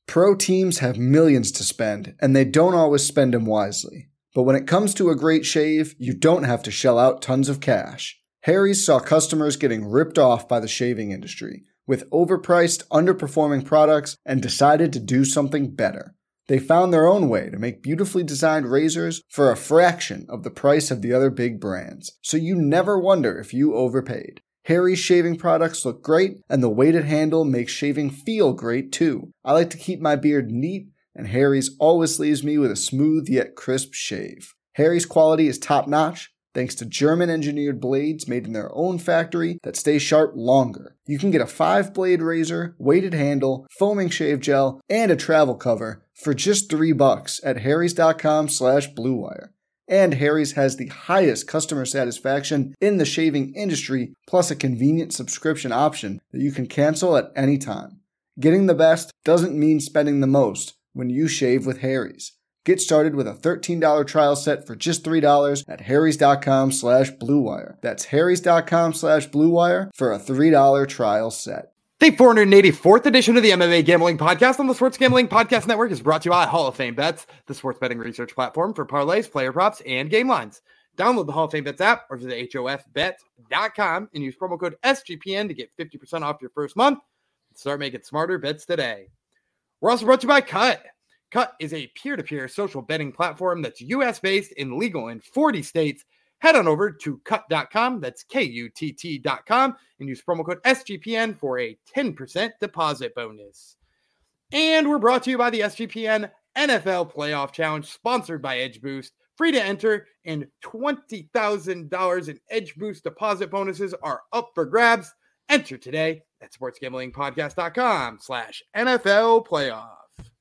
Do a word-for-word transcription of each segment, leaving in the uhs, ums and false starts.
Pro teams have millions to spend, and they don't always spend them wisely. But when it comes to a great shave, you don't have to shell out tons of cash. Harry's saw customers getting ripped off by the shaving industry with overpriced, underperforming products and decided to do something better. They found their own way to make beautifully designed razors for a fraction of the price of the other big brands, so you never wonder if you overpaid. Harry's shaving products look great, and the weighted handle makes shaving feel great too. I like to keep my beard neat, and Harry's always leaves me with a smooth yet crisp shave. Harry's quality is top-notch, thanks to German-engineered blades made in their own factory that stay sharp longer. You can get a five-blade razor, weighted handle, foaming shave gel, and a travel cover for just three bucks at harrys.com slash bluewire. And Harry's has the highest customer satisfaction in the shaving industry, plus a convenient subscription option that you can cancel at any time. Getting the best doesn't mean spending the most when you shave with Harry's. Get started with a thirteen dollars trial set for just three dollars at harrys.com slash bluewire. That's harrys.com slash bluewire for a three dollars trial set. The four hundred eighty-fourth edition of the M M A Gambling Podcast on the Sports Gambling Podcast Network is brought to you by Hall of Fame Bets, the sports betting research platform for parlays, player props, and game lines. Download the Hall of Fame Bets app or visit H O F bet dot com and use promo code S G P N to get fifty percent off your first month. Start making smarter bets today. We're also brought to you by Cut. Cut is a peer-to-peer social betting platform that's U S-based and legal in forty states. Head on over to cut dot com, that's K U T T dot com, and use promo code S G P N for a ten percent deposit bonus. And we're brought to you by the S G P N N F L Playoff Challenge, sponsored by Edge Boost. Free to enter, and twenty thousand dollars in Edge Boost deposit bonuses are up for grabs. Enter today at sportsgamblingpodcast.com slash NFL playoff.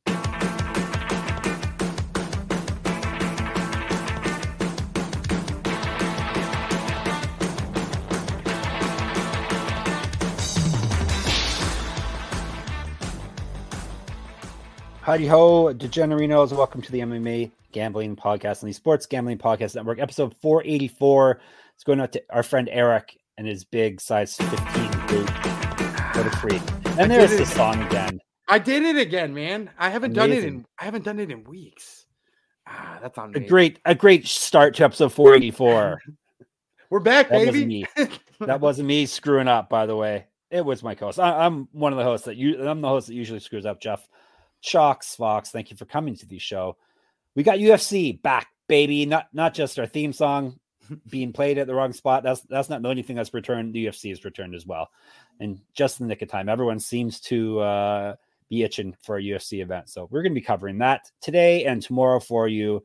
Howdy ho, DeGenerinos. Welcome to the M M A Gambling Podcast on the Sports Gambling Podcast Network, episode four eighty-four. It's going out to our friend Eric and his big size fifteen boot. What a freak. And there's the song again. I did it again, man. I haven't Amazing. done it in I haven't done it in weeks. Ah, that's on a great a great start to episode four eighty-four. We're back, that baby. Wasn't me. That wasn't me screwing up, by the way. It was my host. I, I'm one of the hosts that you I'm the host that usually screws up, Jeff. Shocks, Fox, thank you for coming to the show. We got U F C back, baby. Not not just our theme song being played at the wrong spot. That's that's not the only thing that's returned. The U F C has returned as well. And just in the nick of time, everyone seems to uh, be itching for a U F C event. So we're going to be covering that today and tomorrow for you.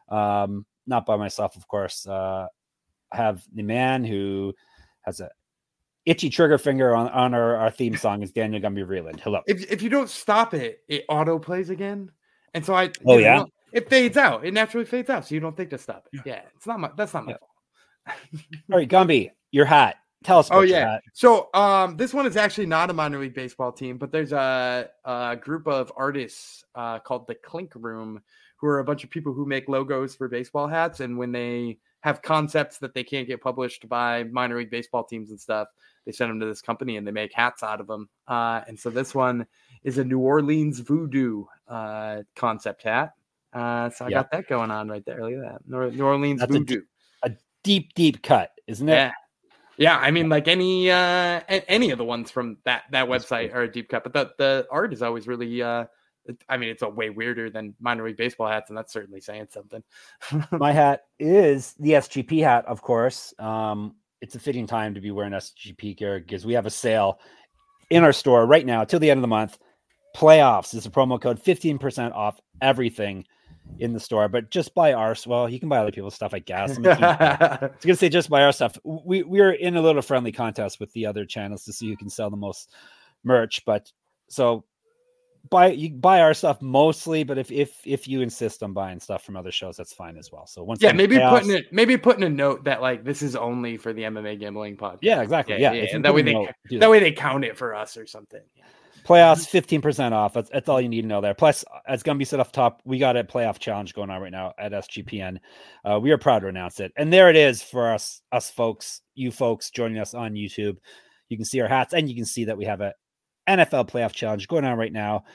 Um, not by myself, of course. Uh, I have the man who has a itchy trigger finger on, on our, our theme song is Daniel Gumby Vreeland. Hello. If if you don't stop it, it auto plays again. And so I Oh yeah. Know, it fades out. It naturally fades out. So you don't think to stop it. Yeah. yeah it's not my that's not my yeah. fault. All right, Gumby, your hat. Tell us about oh, your yeah. hat. So um this one is actually not a minor league baseball team, but there's a, a group of artists uh called the Clink Room, who are a bunch of people who make logos for baseball hats. And when they have concepts that they can't get published by minor league baseball teams and stuff, they send them to this company and they make hats out of them. Uh, and so this one is a New Orleans voodoo uh, concept hat. Uh, so I yep. got that going on right there. Look at that. New Orleans That's voodoo. A, a deep, deep cut, isn't it? Yeah. Yeah. I mean, like any uh, any of the ones from that, that website are a deep cut, but the, the art is always really, uh, I mean, it's a way weirder than minor league baseball hats, and that's certainly saying something. My hat is the S G P hat, of course. Um, It's a fitting time to be wearing S G P gear because we have a sale in our store right now till the end of the month. Playoffs is a promo code, fifteen percent off everything in the store. But just buy ours. Well, you can buy other people's stuff, I guess. I, I was going to say just buy our stuff. We we are in a little friendly contest with the other channels to see who can sell the most merch. But so buy you buy our stuff mostly, but if if if you insist on buying stuff from other shows, that's fine as well. So once yeah, maybe playoffs, putting it maybe putting a note that like this is only for the M M A Gambling Podcast. Yeah, exactly. Yeah, yeah, yeah. and that way they note, that, that way they count it for us or something. Yeah. Playoffs fifteen percent off. That's that's all you need to know there. Plus, as Gumby said off top, we got a playoff challenge going on right now at S G P N. Uh, we are proud to announce it, and there it is for us us folks, you folks joining us on YouTube. You can see our hats, and you can see that we have a N F L playoff challenge going on right now.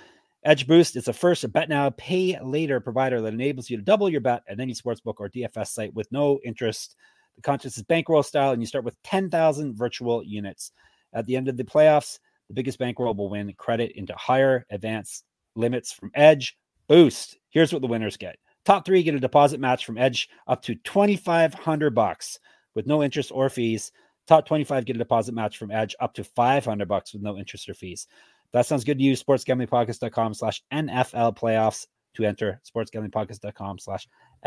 Edge Boost is the first bet now, pay later provider that enables you to double your bet at any sportsbook or D F S site with no interest. The contest is bankroll style, and you start with ten thousand virtual units. At the end of the playoffs, the biggest bankroll will win credit into higher advanced limits from Edge Boost. Here's what the winners get. Top three get a deposit match from Edge up to twenty-five hundred bucks with no interest or fees. Top twenty-five get a deposit match from Edge up to five hundred bucks with no interest or fees. If that sounds good to you. sportsgamblingpodcast.com slash NFL playoffs to enter. sportsgamblingpodcast.com slash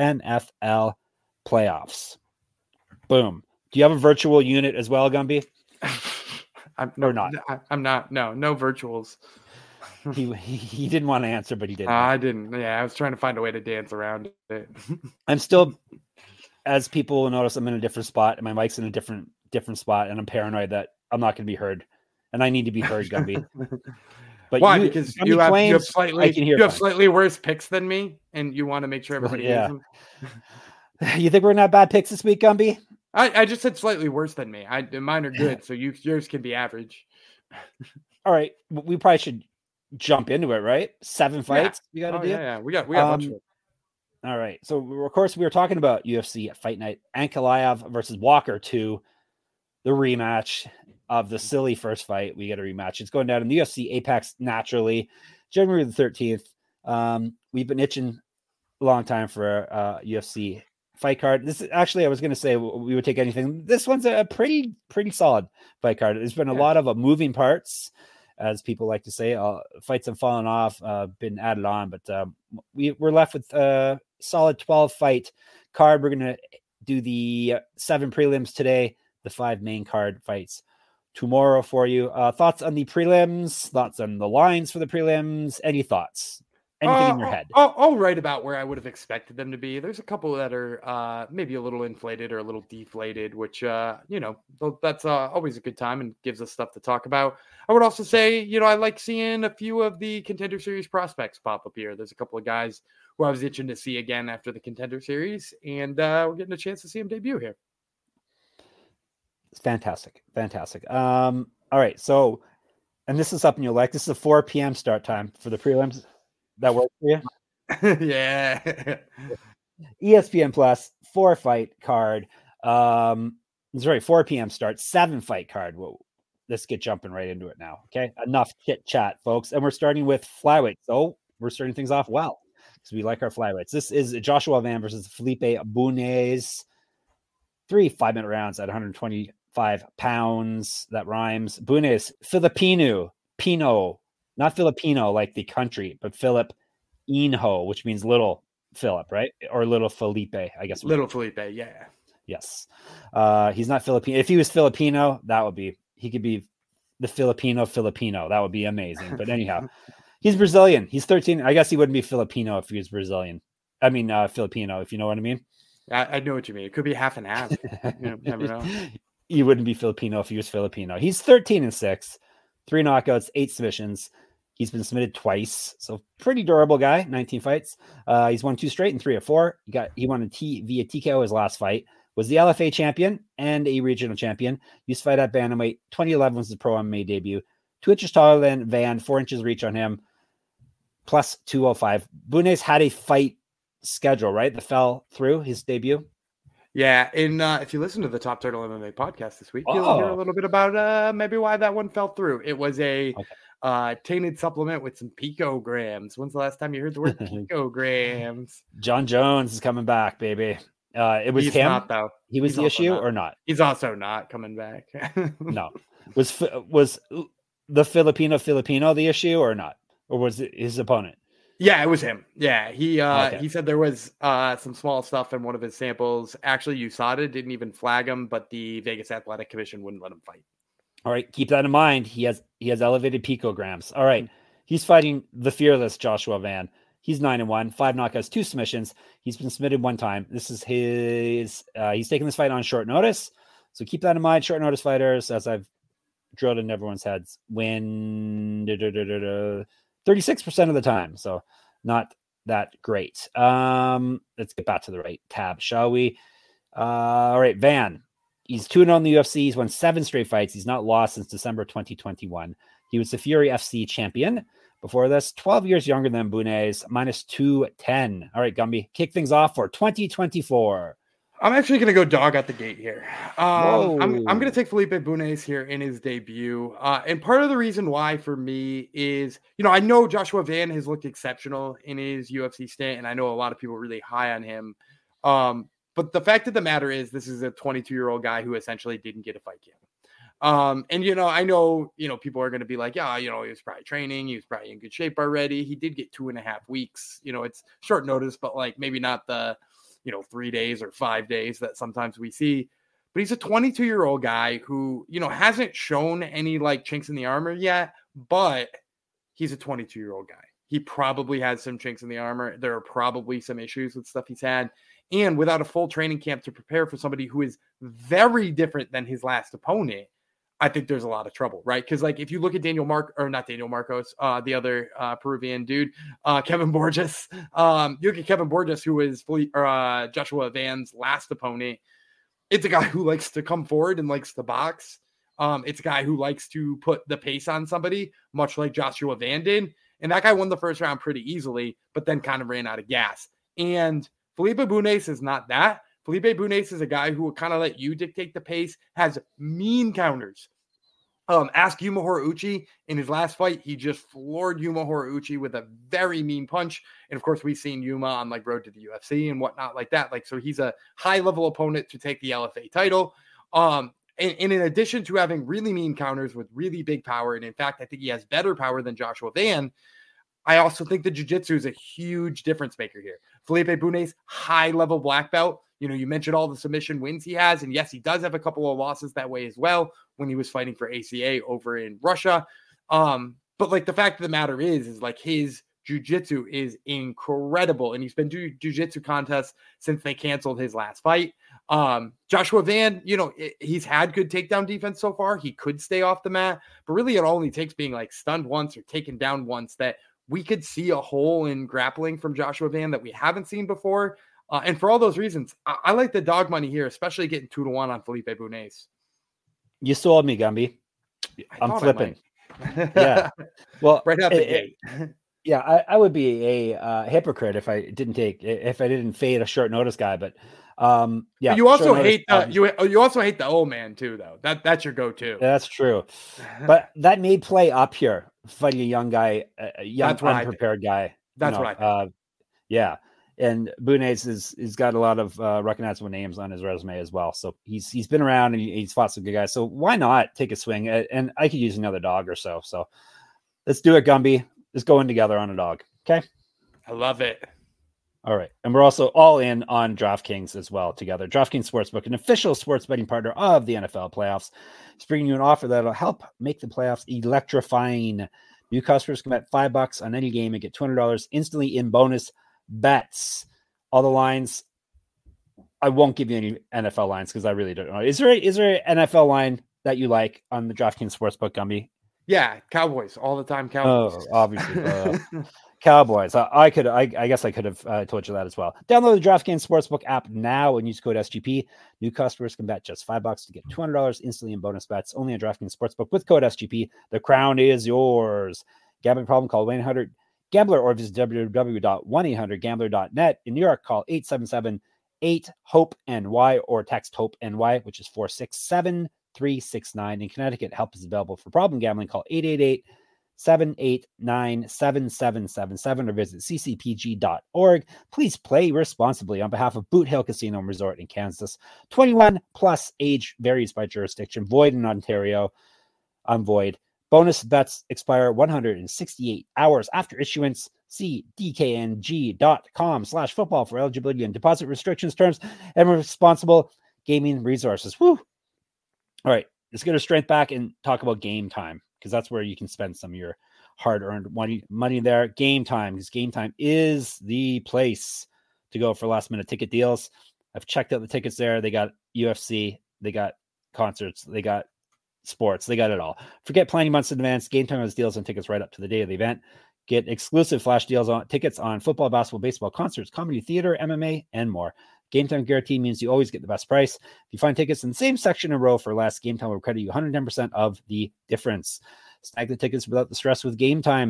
NFL playoffs. Boom. Do you have a virtual unit as well, Gumby? I'm or not? I'm not. No, no virtuals. he, he he didn't want to answer, but he did. Uh, I didn't. Yeah, I was trying to find a way to dance around it. I'm still, as people will notice, I'm in a different spot, and my mic's in a different different spot, and I'm paranoid that I'm not going to be heard, and I need to be heard, Gumby. But why? You, because Gumby you have, claims, you have slightly I can hear you have fine. slightly worse picks than me, and you want to make sure everybody Yeah. hears them. You think we're gonna have bad picks this week, Gumby? I, I just said slightly worse than me. I mine are good, so you yours can be average. All right, we probably should jump into it, right? Seven fights Yeah. we got to Oh, do. yeah, yeah, we got we got a bunch Um, of it. All right. So, of course, we were talking about U F C Fight Night. Ankalaev versus Walker two, the rematch of the silly first fight. We get a rematch. It's going down in the U F C Apex naturally, January the thirteenth. Um, we've been itching a long time for a uh, U F C fight card. This is actually, I was going to say we would take anything. This one's a pretty, pretty solid fight card. There's been a Yeah. lot of uh, moving parts, as people like to say. Uh, fights have fallen off, uh, been added on, but um, we, we're left with a solid twelve fight card. We're going to do the seven prelims today, the five main card fights tomorrow for you. Uh, thoughts on the prelims, thoughts on the lines for the prelims, any thoughts? Anything Uh, in your I'll- head? I'll, I'll write about where I would have expected them to be. There's a couple that are uh, maybe a little inflated or a little deflated, which, uh, you know, th- that's uh, always a good time and gives us stuff to talk about. I would also say, you know, I like seeing a few of the Contender Series prospects pop up here. There's a couple of guys who I was itching to see again after the Contender Series, and uh, we're getting a chance to see them debut here. It's fantastic. Fantastic. Um, all right. So, and this is something you'll like. This is a four p.m. start time for the prelims. That works for you? Yeah. E S P N Plus, four fight card. Um, sorry, four p.m. start, seven fight card. Whoa. Let's get jumping right into it now. Okay. Enough chit chat, folks. And we're starting with flyweight. So we're starting things off well because we like our flyweights. This is Joshua Van versus Felipe Bunes. Three five minute rounds at one hundred twenty-five pounds. That rhymes. Bunes, Filipino, Pino, not Filipino like the country, but Philip Inho, which means little Philip, right? Or little Felipe, I guess. Little Felipe, yeah. Yes. Uh, he's not Filipino. If he was Filipino, that would be, he could be the Filipino Filipino. That would be amazing. But anyhow, he's Brazilian. He's thirteen. I guess he wouldn't be Filipino if he was Brazilian. I mean, uh, Filipino, if you know what I mean. I, I know what you mean. It could be half and half. You know, never know. He wouldn't be Filipino if he was Filipino. He's thirteen and six, three knockouts, eight submissions. He's been submitted twice, so pretty durable guy. nineteen fights. Uh, he's won two straight and three or four. He got he won a T via T K O his last fight. Was the L F A champion and a regional champion. Used to fight at bantamweight. twenty eleven was his pro M M A debut. Two inches taller than Van. Four inches reach on him. Plus two oh five. Bunes had a fight schedule, right? That fell through his debut. Yeah, and uh, if you listen to the Top Turtle M M A podcast this week, you'll Oh. hear a little bit about uh, maybe why that one fell through. It was a Okay. uh, tainted supplement with some picograms. When's the last time you heard the word picograms? John Jones is coming back, baby. Uh, it was He's him. not, though. He was He's the also issue not. or not? He's also not coming back. No. Was Fi- was the Filipino Filipino the issue or not? Or was it his opponent? Yeah, it was him. Yeah, he uh, Okay. he said there was uh, some small stuff in one of his samples. Actually, U S A D A didn't even flag him, but the Vegas Athletic Commission wouldn't let him fight. All right, keep that in mind. He has he has elevated picograms. All right, he's fighting the fearless Joshua Van. He's nine and one, five knockouts, two submissions. He's been submitted one time. This is his. Uh, he's taking this fight on short notice, so keep that in mind. Short notice fighters, as I've drilled in everyone's heads, win thirty-six percent of the time. So not that great. Um, let's get back to the right tab, shall we? Uh, all right, Van. He's two and oh in the U F C. He's won seven straight fights. He's not lost since December twenty twenty-one. He was the Fury F C champion. Before this, twelve years younger than Bunes, minus two ten. All right, Gumby, kick things off for twenty twenty-four. I'm actually going to go dog at the gate here. Um, I'm, I'm going to Whoa. take Felipe Bunes here in his debut. Uh, and part of the reason why for me is, you know, I know Joshua Van has looked exceptional in his U F C stint, and I know a lot of people really high on him. Um, but the fact of the matter is this is a twenty-two-year-old guy who essentially didn't get a fight yet. Um, and, you know, I know, you know, people are going to be like, yeah, you know, he was probably training. He was probably in good shape already. He did get two and a half weeks. You know, it's short notice, but like maybe not the, you know, three days or five days that sometimes we see. But he's a twenty-two-year-old guy who, you know, hasn't shown any like chinks in the armor yet, but he's a twenty-two-year-old guy. He probably has some chinks in the armor. There are probably some issues with stuff he's had. And without a full training camp to prepare for somebody who is very different than his last opponent, I think there's a lot of trouble, right? Because like if you look at Daniel Mark or not Daniel Marcos, uh, the other uh, Peruvian dude, uh, Kevin Borges, um, you look at Kevin Borges, who is or, uh, Joshua Van's last opponent. It's a guy who likes to come forward and likes to box. Um, it's a guy who likes to put the pace on somebody, much like Joshua Van did. And that guy won the first round pretty easily, but then kind of ran out of gas. And Felipe Bunes is not that. Felipe Bunes is a guy who will kind of let you dictate the pace, has mean counters. Um, ask Yuma Horiguchi in his last fight. He just floored Yuma Horiguchi with a very mean punch. And of course, we've seen Yuma on like road to the U F C and whatnot like that. Like, so he's a high level opponent to take the L F A title. Um, and, and in addition to having really mean counters with really big power, and in fact, I think he has better power than Joshua Van. I also think the jiu-jitsu is a huge difference maker here. Felipe Bunes, high level black belt. You know, you mentioned all the submission wins he has. And yes, he does have a couple of losses that way as well when he was fighting for A C A over in Russia. Um, but like the fact of the matter is, is like his jiu-jitsu is incredible. And he's been doing jiu-jitsu contests since they canceled his last fight. Um, Joshua Van, you know, it, he's had good takedown defense so far. He could stay off the mat, but really it only takes being like stunned once or taken down once that we could see a hole in grappling from Joshua Van that we haven't seen before. Uh, and for all those reasons, I, I like the dog money here, especially getting two to one on Felipe Bunes. You sold me, Gumby. I I'm flipping. Yeah. Well, right out the it, gate. Yeah, I, I would be a uh, hypocrite if I didn't take if I didn't fade a short notice guy. But um, yeah, but you also notice, hate the um, you you also hate the old man too, though. That that's your go-to. That's true. But that may play up here, fighting a young guy, a young unprepared guy. That's you know, what I think. Uh, yeah. And Bunes is he's got a lot of uh, recognizable names on his resume as well. So he's he's been around and he's fought some good guys. So why not take a swing? And I could use another dog or so. So let's do it, Gumby. Let's go in together on a dog. Okay. I love it. All right. And we're also all in on DraftKings as well together. DraftKings Sportsbook, an official sports betting partner of the N F L playoffs, is bringing you an offer that'll help make the playoffs electrifying. New customers can bet five bucks on any game and get two hundred dollars instantly in bonus bets. All the lines. I won't give you any N F L lines because I really don't know. Is there a, is there an N F L line that you like on the DraftKings Sportsbook, Gumby? Yeah, Cowboys all the time. Cowboys. Oh, obviously, uh, Cowboys. I, I could. I, I guess I could have uh, told you that as well. Download the DraftKings Sportsbook app now and use code S G P. New customers can bet just five bucks to get two hundred dollars instantly in bonus bets. Only on DraftKings Sportsbook with code S G P. The crown is yours. Gambling problem? Call one eight hundred gambler or visit w w w dot one eight hundred gambler dot net. In New York, call eight seven seven eight hope N Y or text hope N Y, which is four six seven three six nine. In Connecticut, help is available for problem gambling. Call eight eight eight seven eight nine seven seven seven seven or visit c c p g dot org. Please play responsibly on behalf of Boot Hill Casino and Resort in Kansas. twenty-one plus, age varies by jurisdiction. Void in Ontario. I'm void. Bonus bets expire one hundred sixty-eight hours after issuance. See d k n g dot com slash football for eligibility and deposit restrictions, terms, and responsible gaming resources. Woo! All right, let's get our strength back and talk about Game Time, because that's where you can spend some of your hard-earned money, money there. Game Time, because Game Time is the place to go for last-minute ticket deals. I've checked out the tickets there. They got U F C, they got concerts, they got sports, they got it all. Forget planning months in advance. Game Time has deals on tickets right up to the day of the event. Get exclusive flash deals on tickets on football, basketball, baseball, concerts, comedy, theater, M M A, and more. Game Time guarantee means you always get the best price. If you find tickets in the same section in a row for less, Game Time will credit you one hundred ten percent of the difference. Snag the tickets without the stress with Game Time.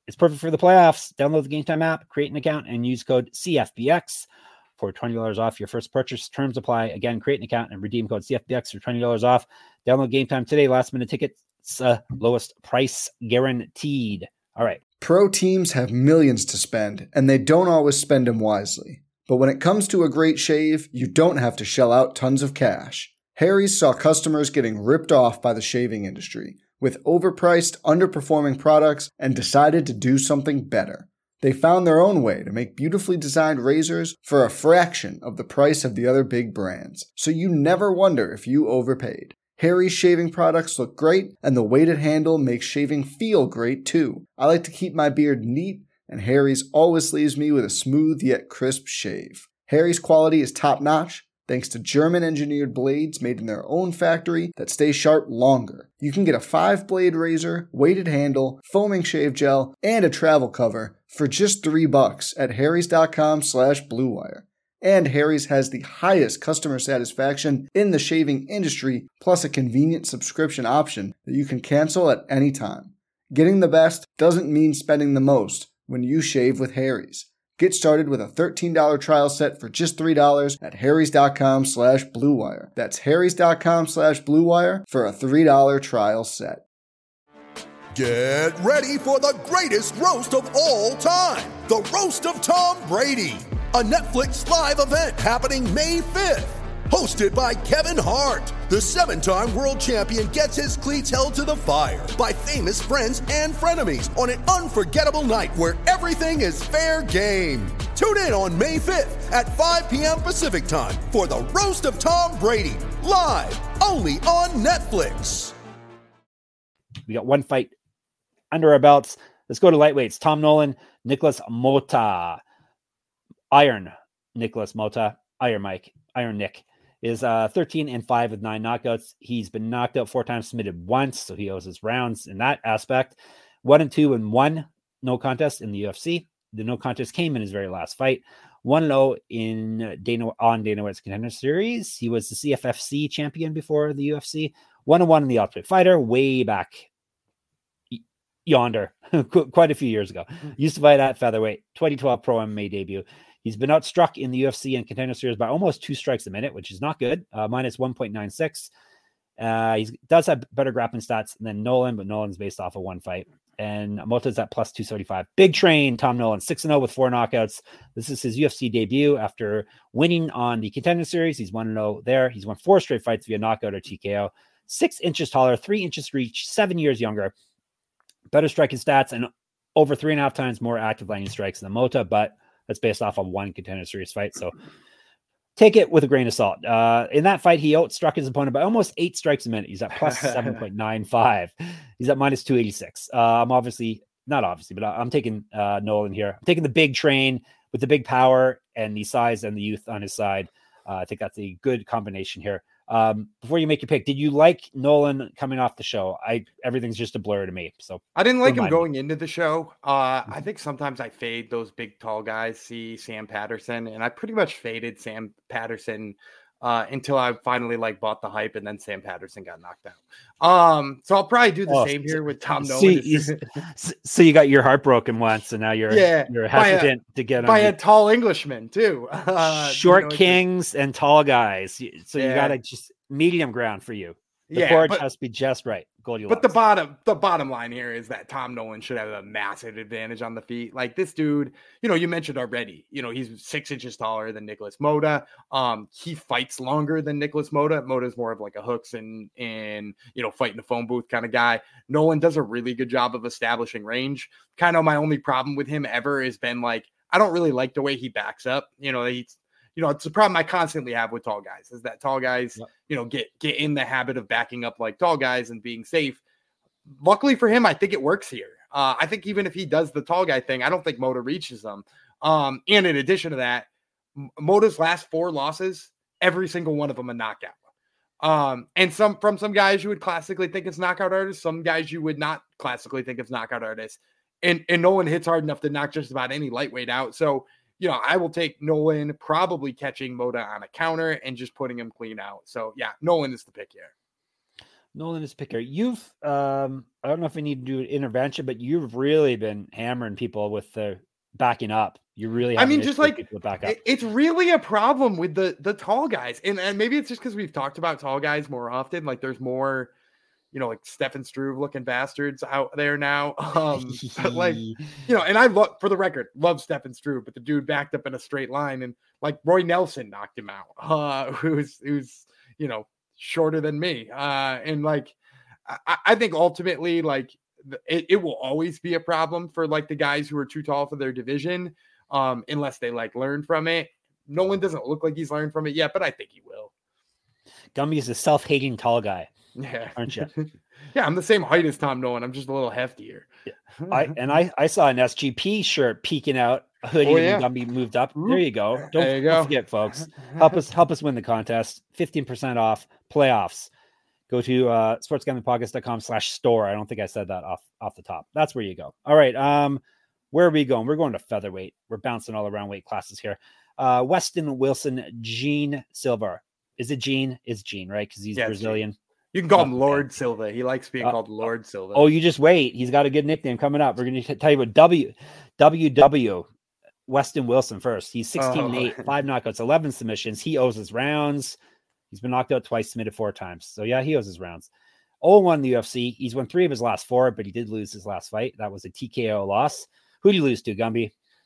It's perfect for the playoffs. Download the Game Time app, create an account, and use code C F B X for twenty dollars off your first purchase. Terms apply. Again, create an account and redeem code C F B X for twenty dollars off. Download Game Time today. Last minute tickets, uh, lowest price guaranteed. All right. Pro teams have millions to spend, and they don't always spend them wisely. But when it comes to a great shave, you don't have to shell out tons of cash. Harry's saw customers getting ripped off by the shaving industry with overpriced, underperforming products and decided to do something better. They found their own way to make beautifully designed razors for a fraction of the price of the other big brands, so you never wonder if you overpaid. Harry's shaving products look great, and the weighted handle makes shaving feel great too. I like to keep my beard neat, and Harry's always leaves me with a smooth yet crisp shave. Harry's quality is top-notch, thanks to German-engineered blades made in their own factory that stay sharp longer. You can get a five-blade razor, weighted handle, foaming shave gel, and a travel cover for just three bucks at harrys.com slash bluewire. And Harry's has the highest customer satisfaction in the shaving industry, plus a convenient subscription option that you can cancel at any time. Getting the best doesn't mean spending the most when you shave with Harry's. Get started with a thirteen dollars trial set for just three dollars at harrys.com slash bluewire. That's harrys.com slash bluewire for a three dollars trial set. Get ready for the greatest roast of all time, the Roast of Tom Brady, a Netflix live event happening May fifth. Hosted by Kevin Hart, the seven-time world champion gets his cleats held to the fire by famous friends and frenemies on an unforgettable night where everything is fair game. Tune in on May fifth at five p.m. Pacific time for the Roast of Tom Brady, live only on Netflix. We got one fight under our belts. Let's go to lightweights. Tom Nolan, Nicholas Mota. Iron Nicholas Mota. Iron Mike. Iron Nick. Is uh, thirteen and five with nine knockouts. He's been knocked out four times, submitted once, so he owes his rounds in that aspect. One and two and one no contest in the U F C. The no contest came in his very last fight. one and oh in Dana on Dana White's Contender Series. He was the C F F C champion before the U F C. one and one in the Ultimate Fighter, way back yonder, quite a few years ago. Used to fight at featherweight. twenty twelve Pro M M A debut. He's been outstruck in the U F C and Contender Series by almost two strikes a minute, which is not good. Uh, minus one point nine six. Uh, he does have better grappling stats than Nolan, but Nolan's based off of one fight. And Mota's at plus two seventy-five. Big train, Tom Nolan, six and oh with four knockouts. This is his U F C debut after winning on the Contender Series. He's one and oh there. He's won four straight fights via knockout or T K O. Six inches taller, three inches reach, seven years younger. Better striking stats and over three and a half times more active landing strikes than Mota, but that's based off of one Contender Series fight. So take it with a grain of salt. Uh, in that fight, he outstruck his opponent by almost eight strikes a minute. He's at plus seven point nine five. He's at minus two eighty-six. Uh, I'm obviously, not obviously, but I'm taking uh, Nolan here. I'm taking the big train with the big power and the size and the youth on his side. Uh, I think that's a good combination here. Um, before you make your pick, did you like Nolan coming off the show? I everything's just a blur to me. So I didn't like him going me. into the show. Uh, I think sometimes I fade those big tall guys. See Sam Patterson, and I pretty much faded Sam Patterson uh, until I finally like bought the hype, and then Sam Patterson got knocked out. Um, so I'll probably do the oh, same here with Tom Nolan. See, so you got your heart broken once, and now you're yeah, you're hesitant a, to get by on a the, tall Englishman too. Uh, short you know, kings and tall guys. So yeah. you got to just medium ground for you. The yeah, porridge has to be just right. Goldilocks. But the bottom, the bottom line here is that Tom Nolan should have a massive advantage on the feet. Like this dude, you know, you mentioned already, you know, he's six inches taller than Nicholas Mota. Um, he fights longer than Nicholas Mota. Mota's more of like a hooks and, and, you know, fight in the phone booth kind of guy. Nolan does a really good job of establishing range. Kind of my only problem with him ever has been like, I don't really like the way he backs up. You know, he's, You know, it's a problem I constantly have with tall guys is that tall guys, yep. you know, get get in the habit of backing up like tall guys and being safe. Luckily for him, I think it works here. Uh, I think even if he does the tall guy thing, I don't think Mota reaches them. Um, and in addition to that, Mota's last four losses, every single one of them a knockout. Um, and some from some guys you would classically think it's knockout artists, some guys you would not classically think it's knockout artists. And, and Nolan hits hard enough to knock just about any lightweight out. So, you know, I will take Nolan probably catching Mota on a counter and just putting him clean out. So, yeah, Nolan is the pick here. Nolan is picker. You've, um, I don't know if we need to do an intervention, but you've really been hammering people with the backing up. You really, I mean, just like people to back up. It's really a problem with the the tall guys, and and maybe it's just because we've talked about tall guys more often. Like there's more, you know, like Stefan Struve looking bastards out there now. Um, but like, you know, and I love, for the record, love Stefan Struve, but the dude backed up in a straight line, and like Roy Nelson knocked him out. Uh, who's who's you know. shorter than me. Uh, and like, I, I think ultimately, like it, it will always be a problem for like the guys who are too tall for their division. Um, unless they like learn from it. Nolan doesn't look like he's learned from it yet, but I think he will. Gumby is a self-hating tall guy. Yeah. Aren't you? Yeah. I'm the same height as Tom Nolan. I'm just a little heftier. Yeah. I, and I, I saw an S G P shirt peeking out a hoodie Oh, yeah. when Gumby moved up. There you go. Don't, There you don't go. forget, folks. Help us help us win the contest. fifteen percent off playoffs. Go to uh, sportsgamblingpodcast.com slash store. I don't think I said that off, off the top. That's where you go. All right. Um, where are we going? We're going to featherweight. We're bouncing all around weight classes here. Uh, Weston Wilson, Gene Silva. Is it Gene? It's Gene, right? Because he's Yeah, Brazilian. You can call Oh, him Lord Silva. He likes being Uh, called Lord Silva. Oh, you just wait. He's got a good nickname coming up. We're going to tell you about W W W Weston Wilson first. He's sixteen and eight, Oh. five knockouts, eleven submissions. He owes his rounds. He's been knocked out twice, submitted four times. So yeah, he owes his rounds. oh and one in the U F C. He's won three of his last four, but he did lose his last fight. That was a T K O loss. Who did you lose to, Gumby?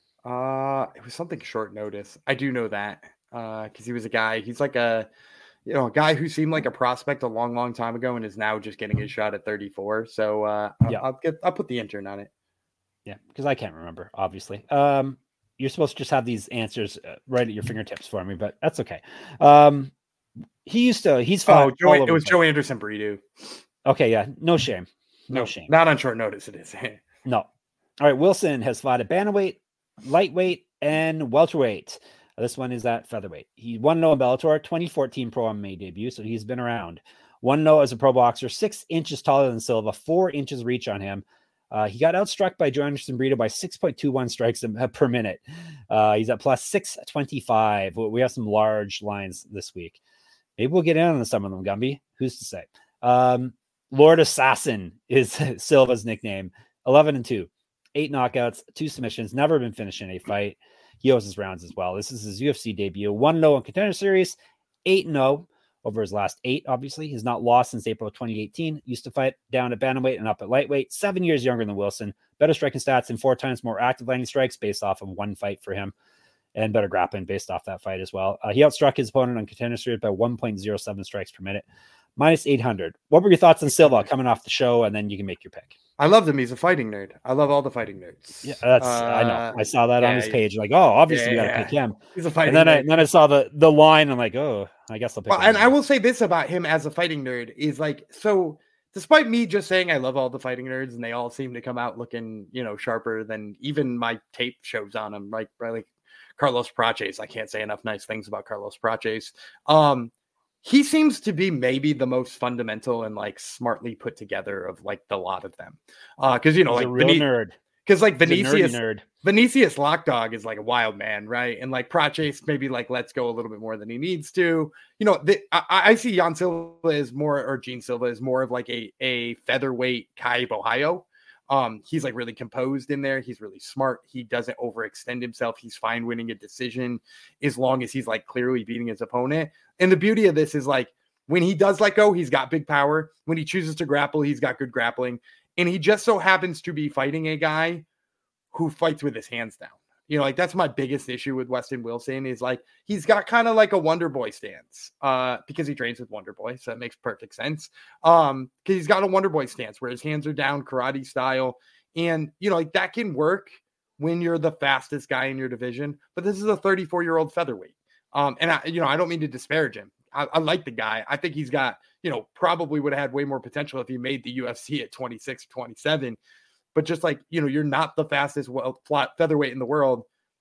Uh, it was something short notice. I do know that uh, because he was a guy. He's like a, you know, a guy who seemed like a prospect a long, long time ago and is now just getting his shot at thirty-four. So uh, I'll, Yeah. I'll get, I'll put the intern on it. Yeah, because I can't remember, obviously. Um, you're supposed to just have these answers uh, right at your fingertips for me, but that's okay. Um, he used to, he's fought Oh, Joey, all over it was the place. Joe Anderson Breedu. Okay, yeah, no shame. No, No shame. Not on short notice. It is. No. All right, Wilson has fought at bantamweight, lightweight, and welterweight. Uh, This one is at featherweight. He won no in Bellator, twenty fourteen Pro M M A debut, so he's been around. One no as a pro boxer, six inches taller than Silva, four inches reach on him. Uh, he got outstruck by Joe Anderson Brito by six point two one strikes a- per minute. Uh, he's at plus six twenty-five. We have some large lines this week. Maybe we'll get in on some of them, Gumby. Who's to say? Um, Lord Assassin is Silva's nickname. eleven and two, eight knockouts, two submissions, never been finished in a fight. He owes his rounds as well. This is his U F C debut. one no in Contender Series, eight and oh over his last eight, obviously. He's not lost since April of twenty eighteen. Used to fight down at bantamweight and up at lightweight. Seven years younger than Wilson. Better striking stats and four times more active landing strikes based off of one fight for him. And better grappling based off that fight as well. Uh, he outstruck his opponent on Contender Series by one point oh seven strikes per minute. Minus eight hundred. What were your thoughts on Silva coming off the show? And then you can make your pick. I love him. He's a fighting nerd. I love all the fighting nerds. Yeah, that's Uh, I know. I saw that yeah, on his he- page. Like, oh, obviously we yeah, got to yeah. pick him. He's a fighting And then I nerd. and then I saw the the line. I'm like, oh, I guess I'll pick Well, him. and I will say this about him as a fighting nerd is like, so despite me just saying I love all the fighting nerds and they all seem to come out looking, you know, sharper than even my tape shows on them, like, right, like Carlos Praches. I can't say enough nice things about Carlos Praches. Um, he seems to be maybe the most fundamental and like smartly put together of like the lot of them. Uh, cause you know, He's like a real Vini- nerd. Cause like He's a nerdy Vinicius, nerd. Vinicius Lockdog is like a wild man, right? And like Praches maybe like lets go a little bit more than he needs to. You know, the, I, I see Jan Silva as more, or Gene Silva is more of like a a featherweight Kai Ohio. Um, he's like really composed in there. He's really smart. He doesn't overextend himself. He's fine winning a decision as long as he's like clearly beating his opponent. And the beauty of this is like when he does let go, he's got big power. When he chooses to grapple, he's got good grappling. And he just so happens to be fighting a guy who fights with his hands down. You know, like that's my biggest issue with Weston Wilson is like he's got kind of like a Wonder Boy stance uh, because he trains with Wonder Boy. So that makes perfect sense. Um, because he's got a Wonder Boy stance where his hands are down, karate style. And, you know, like that can work when you're the fastest guy in your division. But this is a thirty-four year old featherweight. Um, and, I, you know, I don't mean to disparage him. I, I like the guy. I think he's got, you know, probably would have had way more potential if he made the U F C at twenty-six, twenty-seven. But just like, you know, you're not the fastest well, flat featherweight in the world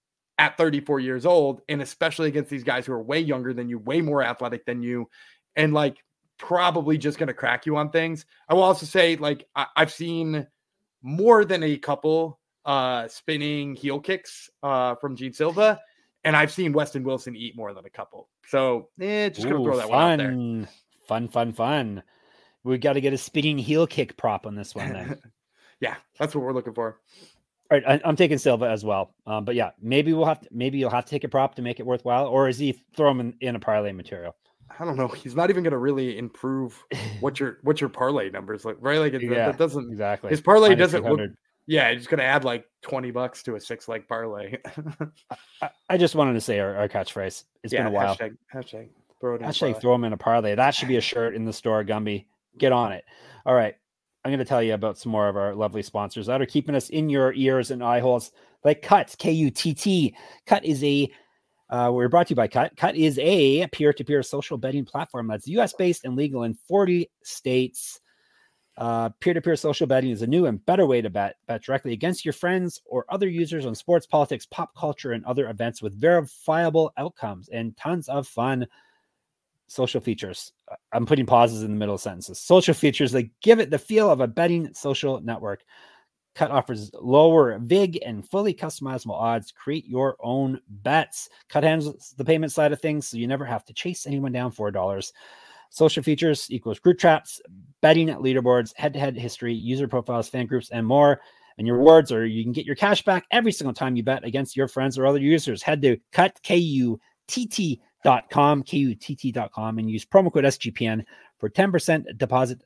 at thirty-four years old. And especially against these guys who are way younger than you, way more athletic than you, and like probably just going to crack you on things. I will also say, like, I, I've seen more than a couple uh, spinning heel kicks uh, from Gene Silva. And I've seen Weston Wilson eat more than a couple. So, eh, just going to Ooh, throw that one out there. fun, fun, fun, fun. We got to get a spinning heel kick prop on this one then. Yeah, that's what we're looking for. All right, I, I'm taking Silva as well. Um, but yeah, maybe we'll have to, maybe you'll have to take a prop to make it worthwhile, or is he throw him in, in a parlay material? I don't know. He's not even going to really improve what your what your parlay numbers look, right? Like it, yeah, that doesn't exactly. His parlay Minus doesn't look. Yeah, he's going to add like twenty bucks to a six leg parlay. I, I just wanted to say our, our catchphrase. It's yeah, been a while. Hashtag, hashtag throw it in. Hashtag throw him in a parlay. That should be a shirt in the store, Gumby. Get on it. All right. I'm going to tell you about some more of our lovely sponsors that are keeping us in your ears and eye holes, like Kutt, K U T T. Kutt is a, uh, we're brought to you by Kutt. Kutt is a peer-to-peer social betting platform that's U S based and legal in forty states. Uh, peer-to-peer social betting is a new and better way to bet. Bet directly against your friends or other users on sports, politics, pop culture, and other events with verifiable outcomes and tons of fun. Social features. I'm putting pauses in the middle of sentences. Social features that give it the feel of a betting social network. Kutt offers lower vig and fully customizable odds. Create your own bets. Kutt handles the payment side of things, so you never have to chase anyone down for dollars. Social features equals group chats, betting leaderboards, head-to-head history, user profiles, fan groups, and more. And your rewards, or you can get your cash back every single time you bet against your friends or other users. Head to Kutt, K U T T dot com, K U T T dot com, and use promo code S G P N for ten percent deposit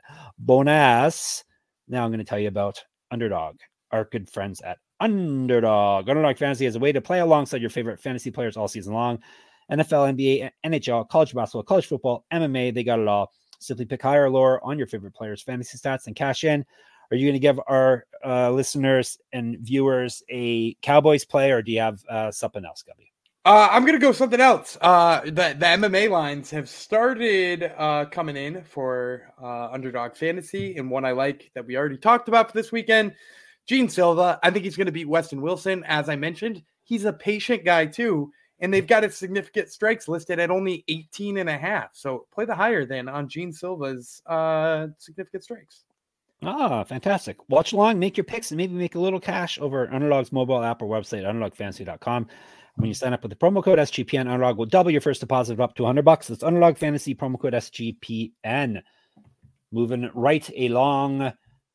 bonus. Now I'm going to tell you about Underdog, our good friends at Underdog. Underdog Fantasy is a way to play alongside your favorite fantasy players all season long. N F L, N B A, N H L, college basketball, college football, M M A, they got it all. Simply pick higher or lower on your favorite players' fantasy stats and cash in. Are you going to give our uh, listeners and viewers a Cowboys play, or do you have uh, something else, Gubby? Uh, I'm going to go something else. Uh, the, the M M A lines have started uh, coming in for uh, Underdog Fantasy, and one I like that we already talked about for this weekend, Gene Silva. I think he's going to beat Weston Wilson. As I mentioned, he's a patient guy too, and they've got his significant strikes listed at only eighteen and a half. So play the higher then on Gene Silva's uh, significant strikes. Ah, fantastic. Watch along, make your picks, and maybe make a little cash over at Underdog's mobile app or website, underdog fantasy dot com. When you sign up with the promo code S G P N, Underdog will double your first deposit of up to one hundred bucks. That's Underdog Fantasy, promo code S G P N. Moving right along,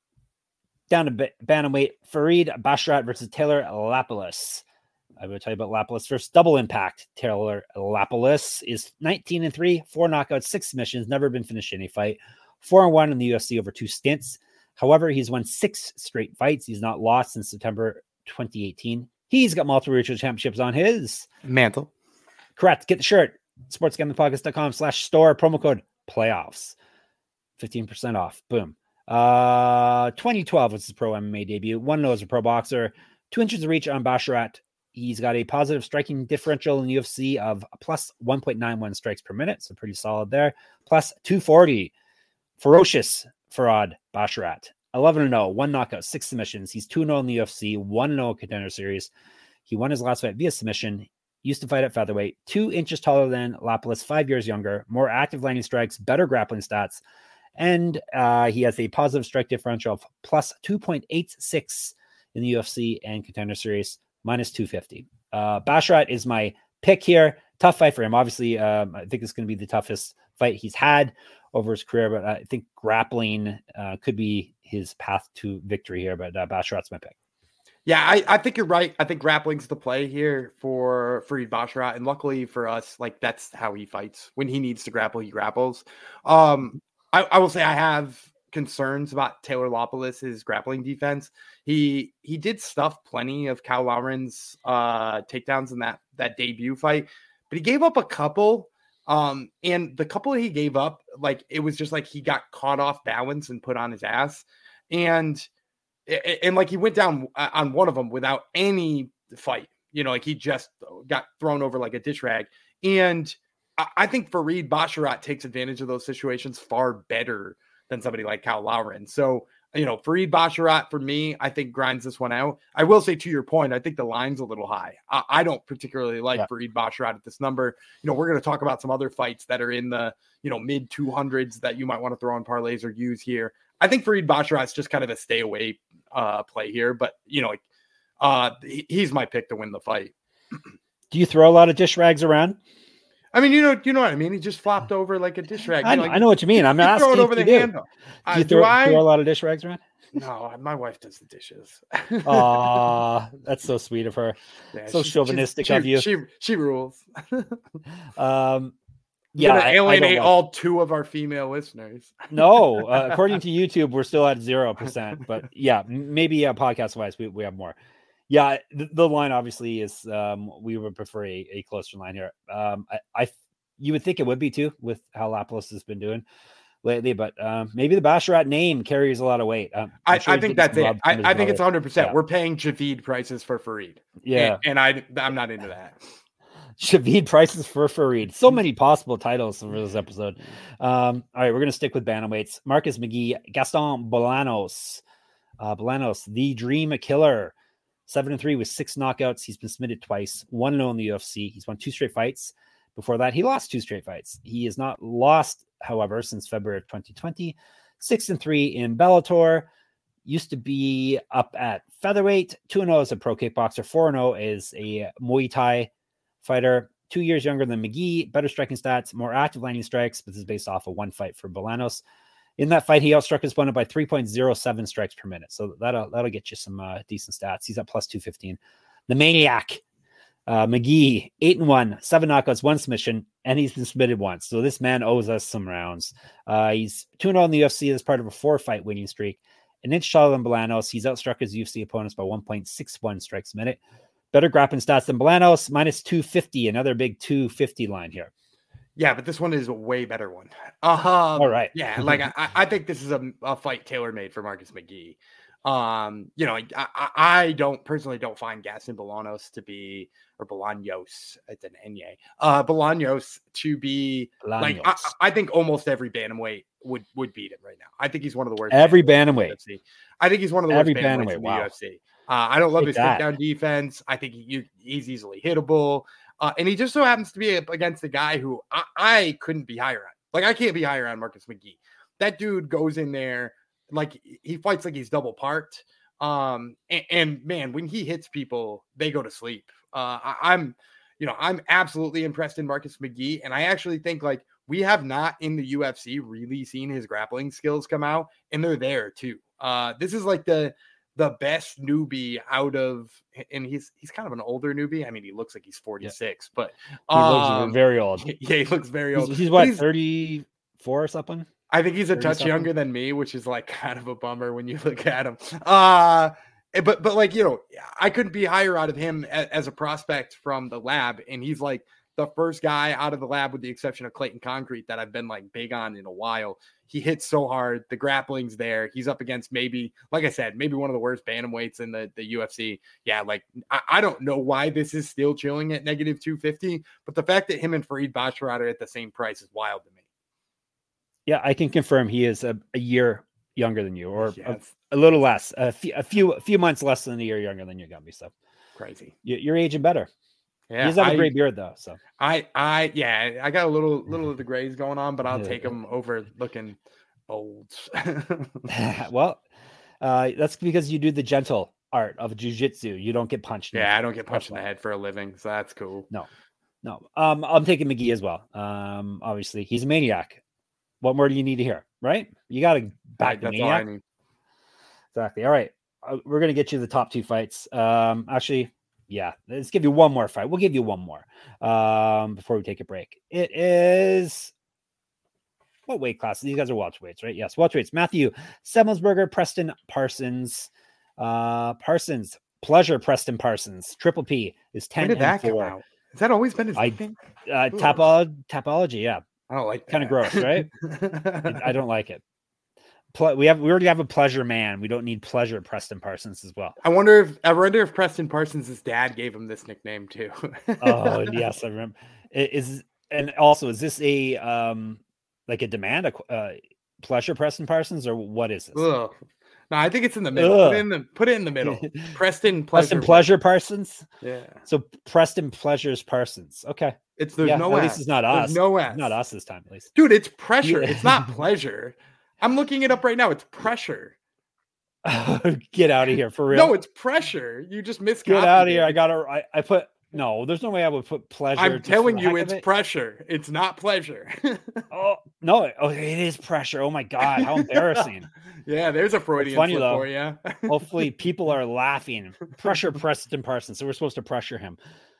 down to bantamweight, Farid Basharat versus Taylor Lapilus. I will tell you about Lapilus first. Double impact. Taylor Lapilus is nineteen and three, four knockouts, six submissions, never been finished in a fight, four and one in the U F C over two stints. However, he's won six straight fights. He's not lost since September twenty eighteen. He's got multiple regional championships on his mantle. Correct. Get the shirt. sports gambling podcast dot com slash store. Promo code playoffs. fifteen percent off. Boom. Uh, twenty twelve was his pro M M A debut. One nose a pro boxer. Two inches of reach on Basharat. He's got a positive striking differential in the U F C of plus one point nine one strikes per minute. So pretty solid there. Plus two forty. Ferocious Farad Basharat. eleven and oh, one knockout, six submissions. He's two and oh in the U F C, one and oh Contender Series. He won his last fight via submission. Used to fight at featherweight, two inches taller than Lapilus, five years younger, more active landing strikes, better grappling stats. And uh, he has a positive strike differential of plus two point eight six in the U F C and Contender Series, minus two fifty. Uh, Basharat is my pick here. Tough fight for him. Obviously, um, I think it's going to be the toughest fight he's had over his career, but I think grappling uh, could be his path to victory here. But uh, Basharat's my pick. Yeah, I, I think you're right. I think grappling's the play here for Farid Basharat, and luckily for us, like that's how he fights. When he needs to grapple, he grapples. Um, I, I will say I have concerns about Taylor Lapilus' grappling defense. He he did stuff plenty of Cal Lauren's uh, takedowns in that that debut fight, but he gave up a couple. Um, and the couple he gave up, like it was just like he got caught off balance and put on his ass, and and like he went down on one of them without any fight. You know, like he just got thrown over like a dish rag. And I think Farid Basharat takes advantage of those situations far better than somebody like Cal Lauren. So, you know, Farid Basharat for me, I think grinds this one out. I will say to your point, I think the line's a little high. I, I don't particularly like yeah. Farid Basharat at this number. You know, we're going to talk about some other fights that are in the, you know, mid two hundreds that you might want to throw on parlays or use here. I think Farid Basharat's just kind of a stay away uh, play here, but you know, uh, he, he's my pick to win the fight. Do you throw a lot of dish rags around? I mean, you know, you know what I mean. He just flopped over like a dish rag. I, You know, I like, know what you mean. I'm you asking throw it if over you the do. handle. Do Uh, you do throw, I? throw a lot of dish rags around? No, my wife does the dishes. Aw, that's so sweet of her. Yeah, So she's- chauvinistic she's- of you. She she rules. Um, You're yeah, gonna I- I don't alienate like- all two of our female listeners. No, uh, according to YouTube, we're still at zero percent. But yeah, m- maybe uh, podcast wise, we, we have more. Yeah, the, the line obviously is um, we would prefer a, a closer line here. Um, I, I you would think it would be too with how Lapalus has been doing lately, but um, maybe the Basharat name carries a lot of weight. Um, I'm I, sure I he's think getting that's some it. love I, from his I think it's brother. one hundred percent. Yeah. We're paying Javid prices for Farid. Yeah, And, and I I'm not into that. Javid prices for Farid. So many possible titles for this episode. Um, all right, we're gonna stick with bantamweights. Marcus McGee, Gaston Bolanos, uh, Bolanos, the Dream Killer. Seven and three with six knockouts. He's been submitted twice, one and oh in the U F C. He's won two straight fights. Before that, he lost two straight fights. He has not lost, however, since February of twenty twenty. Six and three in Bellator. Used to be up at featherweight. Two and zero as a pro kickboxer. Four and zero as a Muay Thai fighter. Two years younger than McGee. Better striking stats. More active landing strikes. This is based off of one fight for Bolanos. In that fight, he outstruck his opponent by three point oh seven strikes per minute. So that'll that'll get you some uh, decent stats. He's at plus two fifteen. The Maniac, uh, McGee, eight and one, seven knockouts, one submission, and he's been submitted once. So this man owes us some rounds. Uh, he's two and oh in the U F C as part of a four-fight winning streak. An inch taller than Bolanos. He's outstruck his U F C opponents by one point six one strikes a minute. Better grappling stats than Bolanos, minus two fifty. Another big two fifty line here. Yeah, but this one is a way better one. Uh-huh. All right. Yeah, like I, I think this is a, a fight tailor-made for Marcus McGee. Um, you know, I, I, I don't personally don't find Gaston Bolanos to be, or Bolaños, it's an Enye, uh, Bolaños to be like, I, Bolaños. I think almost every bantamweight would would beat him right now. I think he's one of the worst. Every bantamweights in the bantamweight. U F C. I think he's one of the Every worst bantamweights bantamweight, in the wow. U F C. Uh, I don't love Take his that. takedown defense. I think he, he's easily hittable. Uh, and he just so happens to be against a guy who I, I couldn't be higher on. Like, I can't be higher on Marcus McGee. That dude goes in there, like, he fights like he's double parked. Um, and, and man, when he hits people, they go to sleep. Uh, I, I'm, you know, I'm absolutely impressed in Marcus McGee. And I actually think, like, we have not in the U F C really seen his grappling skills come out, and they're there too. Uh, this is like the, the best newbie out of, and he's he's kind of an older newbie. I mean, he looks like he's forty-six, but He um, looks very old. yeah, he looks very old. He's, he's But what, he's- thirty-four or something? I think he's a thirty touch something? younger than me, which is like kind of a bummer when you look at him. Uh but but like, you know, I couldn't be higher out of him as, as a prospect from the lab, and he's like the first guy out of the lab, with the exception of Clayton Concrete, that I've been like big on in a while. He hits so hard. The grappling's there. He's up against maybe, like I said, maybe one of the worst bantamweights in the, the U F C. Yeah, like I, I don't know why this is still chilling at negative two fifty, but the fact that him and Farid Basharat are at the same price is wild to me. Yeah, I can confirm he is a, a year younger than you, or a, Yes. a little less, a few, a few, a few months less than a year younger than you, Gumby. So Crazy. you, you're aging better. Yeah, he does have a I- great beard though. So I, I, yeah, I got a little, little of the grays going on, but I'll take them over looking old. well, uh, that's because you do the gentle art of jujitsu. You don't get punched. in the yeah, I face. don't get punched in the That's head for a living, so that's cool. No, no. Um, I'm taking McGee as well. Um, obviously he's a maniac. What more do you need to hear? Right? You got to back the That's all I maniac. need. Exactly. All right. Uh, we're going to get you the top two fights. Um, actually, yeah, let's give you one more fight. We'll give you one more um, before we take a break. It is what weight class? These guys are welterweights, right? Yes, welterweights. Matthew Semmelsberger, Preston Parsons. Uh, Parsons, pleasure, Preston Parsons. Triple P is ten When did and that come four. out? Has that always been his I- nickname? Uh, Ooh. tapolo- tapology, yeah. I don't like Kinda that. gross, right? I don't like it. Ple- we have we already have a pleasure man. We don't need pleasure Preston Parsons as well. I wonder if I wonder if Preston Parsons' dad gave him this nickname too. Oh yes, I remember. I- Is and also is this a um like a demand a uh, pleasure Preston Parsons, or what is this? Ugh. No, I think it's in the middle. Put Ugh. it in the put it in the middle. Preston pleasure. Preston pleasure Parsons. Yeah. So Preston pleasures Parsons. Okay, It's there's yeah, no at S. least it's not There's us. no S. Not us this time, at least. Dude, it's pressure. Yeah. It's not pleasure. I'm looking it up right now. It's pressure. Get out of here for real. No, it's pressure. You just miscopied Get out of here. it. I gotta. I, I put No, there's no way I would put pleasure. I'm just for telling the you, heck of it's it. pressure. It's not pleasure. Oh no! Oh, it is pressure. Oh my god, how embarrassing! Yeah, there's a Freudian funny, slip though. for you. Hopefully, people are laughing. Pressure Preston Parsons. So we're supposed to pressure him.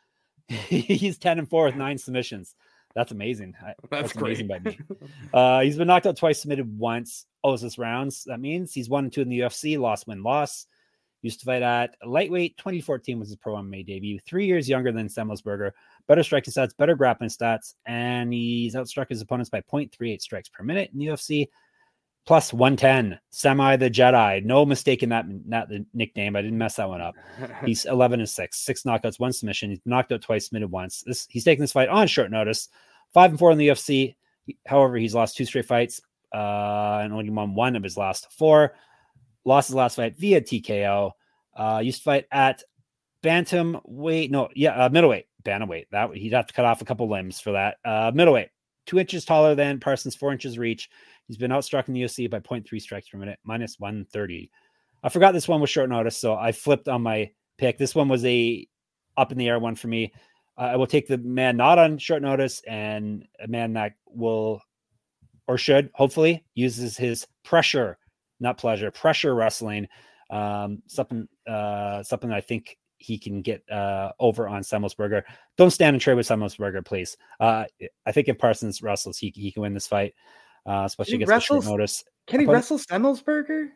He's ten and four with nine submissions. That's amazing. I- That's That's amazing great. by me. Uh, he's been knocked out twice, submitted once. Oh, is this rounds? That means he's one and two in the U F C. Loss, win, loss. Used to fight at lightweight. twenty fourteen was his pro M M A debut. Three years younger than Semelsberger. Better striking stats, better grappling stats, and he's outstruck his opponents by zero point three eight strikes per minute in the U F C. Plus one ten. Semi the Jedi. No mistake in that, not the nickname. I didn't mess that one up. He's eleven and six. Six knockouts, one submission. He's knocked out twice, submitted once. This he's taking this fight on short notice. Five and four in the U F C. However, he's lost two straight fights uh, and only won one of his last four. Lost his last fight via T K O. Uh, used to fight at bantam weight. No, yeah, uh, middleweight. Bantamweight. That he'd have to cut off a couple limbs for that. Uh, middleweight. Two inches taller than Parsons, four inches reach. He's been outstruck in the U F C by zero point three strikes per minute, minus one thirty. I forgot this one was short notice, so I flipped on my pick. This one was a up in the air one for me. Uh, I will take the man not on short notice and a man that will or should hopefully uses his pressure, not pleasure, pressure wrestling. Um, something, uh, something I think he can get uh, over on Semelsberger. Don't stand and trade with Semelsberger, please. Uh, I think if Parsons wrestles, he he can win this fight, uh, especially He against the short wrestles- notice. Can he Opponent- wrestle Semelsberger?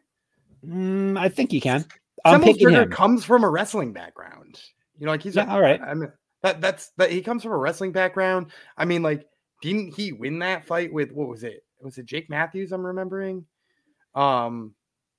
Mm, I think he can. I'm picking Semelsberger him. comes from a wrestling background. You know, like he's Yeah, a, all right. I mean, that that's that he comes from a wrestling background. I mean, like, didn't he win that fight with what was it? Was it Jake Matthews? I'm remembering. Um,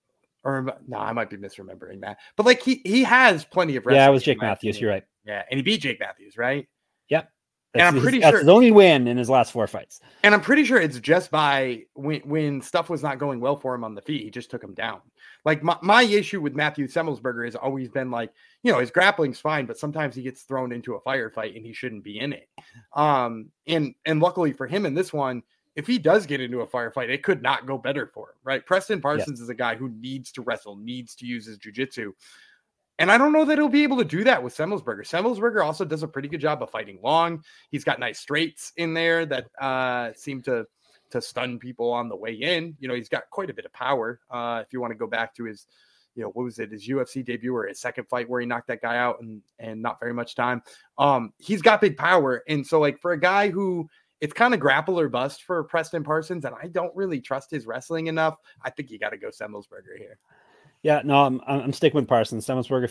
or no, I might be misremembering that. But like, he he has plenty of. Yeah, it was wrestling, Jake in my Matthews. opinion. You're right. Yeah, and he beat Jake Matthews, right? Yep. And I'm his- pretty that's sure- his only win in his last four fights. And I'm pretty sure it's just by when when stuff was not going well for him on the feet, he just took him down. Like my, my issue with Matthew Semelsberger has always been like, you know, his grappling's fine, but sometimes he gets thrown into a firefight and he shouldn't be in it. Um, and and luckily for him in this one, if he does get into a firefight, it could not go better for him, right? Preston Parsons is a guy who needs to wrestle, needs to use his jiu-jitsu. And I don't know that he'll be able to do that with Semelsberger. Semelsberger also does a pretty good job of fighting long. He's got nice straights in there that uh, seem to to stun people on the way in. You know, he's got quite a bit of power. Uh, if you want to go back to his, you know, what was it, his U F C debut or his second fight where he knocked that guy out and and not very much time. Um, he's got big power. And so like for a guy who it's kind of grapple or bust for Preston Parsons, and I don't really trust his wrestling enough, I think you got to go Semelsberger here. Yeah, no, I'm I'm sticking with Parsons. Semelsberger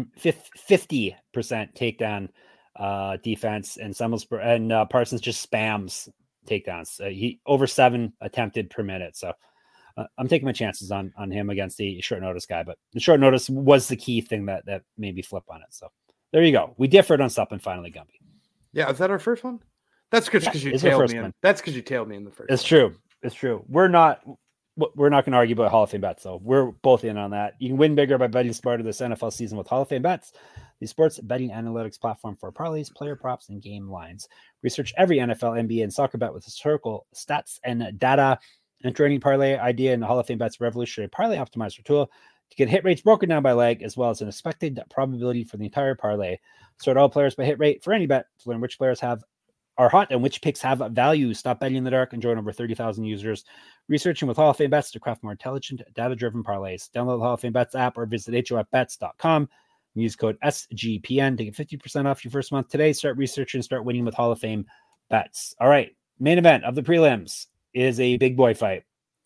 fifty percent takedown uh, defense, and Semelsberger and uh, Parsons just spams takedowns. Uh, he over seven attempted per minute. So uh, I'm taking my chances on on him against the short notice guy. But the short notice was the key thing that that made me flip on it. So there you go. We differed on something finally, Gumby. Yeah, is that our first one? That's because Yeah, you it's our tailed first me. In, one. that's because you tailed me in the first. It's one. true. It's true. We're not we're not going to argue about Hall of Fame bets, though. We're both in on that. You can win bigger by betting smarter this N F L season with Hall of Fame bets, the sports betting analytics platform for parlays, player props, and game lines. Research every N F L, N B A, and soccer bet with historical stats and data. Enter any parlay idea in the Hall of Fame bets revolutionary parlay optimizer tool to get hit rates broken down by leg, as well as an expected probability for the entire parlay. Sort all players by hit rate for any bet to learn which players have are hot and which picks have value. Stop betting in the dark and join over thirty thousand users researching with Hall of Fame bets to craft more intelligent, data-driven parlays. Download the Hall of Fame bets app or visit H O F bets dot com and use code S G P N to get fifty percent off your first month today. Start researching, start winning with Hall of Fame bets. All right, main event of the prelims is a big boy fight.